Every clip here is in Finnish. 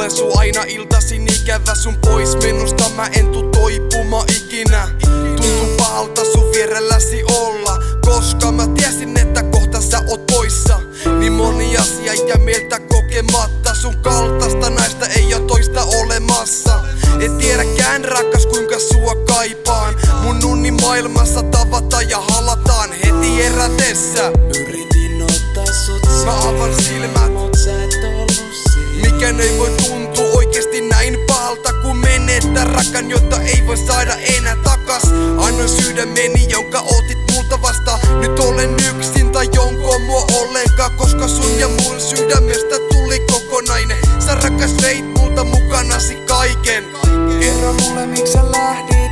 olen sua aina iltaisin ikävä. Sun pois minusta mä en tuu toipuma ikinä. Tuntuu pahalta sun vierelläsi olla, koska mä tiesin, että kohta sä oot poissa. Niin moni asia ja mieltä kokematta. Sun kaltaista naista ei oo toista olemassa. Et tiedäkään rakas kuinka sua kaipaan. Mun unni maailmassa tavataan ja halataan heti herätessä. Yritin ottaa sut Mä avan silmät, mut sä et ollu siinä. mikään ei voi tuntua oikeesti näin pahalta kun menettää rakkaan, jota ei voi saada enää takas. Annoin sydämeni, jonka otit multa vastaan. Nyt olen yksin tai onko mua ollenkaan, koska sun ja mun sydämestä tuli kokonainen. Sä rakas veit multa mukanasi kaiken. Kerro mulle miksi sä lähdit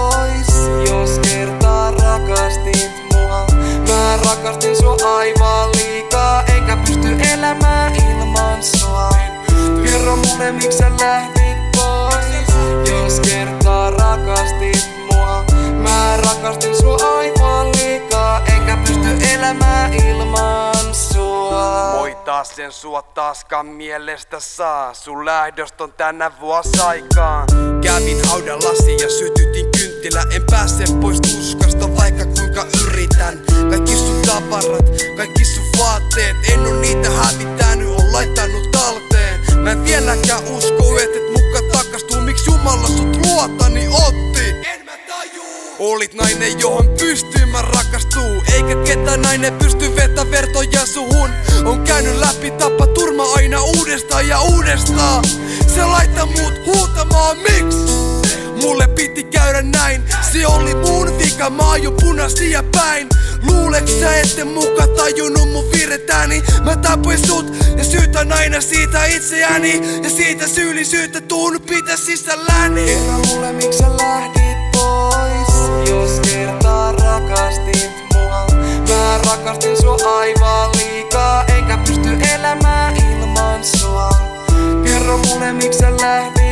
pois, jos kertaa rakastit mua. Mä rakastin sua aivan liikaa, enkä pysty elämään ilman sua. Kerro mulle miksi sä lähdit pois, jos kertaa rakastit mua. Mä rakastin sua aivan liikaa, enkä pysty elämään ilman sua. Moi taas sen sua taaskaan mielestä saa. Sun lähdöstä on tänä vuosaikaan. Kävin haudallasi ja sytytin kynttilä. En pääse pois tuskasta vaikka kuinka yritän. Kaikki sun tavarat, kaikki sun vaatteet, en oo niitä hävittänyt, on laittanut talteen. Mä en vieläkään usko, et muka takastuu. Miksi Jumala sut luotani otti? En mä tajuu. Olit nainen, johon pystyin mä rakastuu. Eikä ketään nainen pysty vetä vertoja suhun. On käynyt läpi tapaturma aina uudestaan ja uudestaan. Se laittaa mut huutamaan miksi? Mulle piti käydä näin, se oli mun vika, mä aion punaisia päin. Luuleks sä ette muka tajunnut mun virretäni? Mä tapoin sut ja syytän aina siitä itseäni. Ja siitä syyllisyyttä tuun pitää sisälläni. Kerro mulle miksi sä lähdit pois, jos kertaa rakastit mua. Mä rakastin sua aivan liikaa, enkä pysty elämään ilman sua. Kerro mulle miksi sä lähdit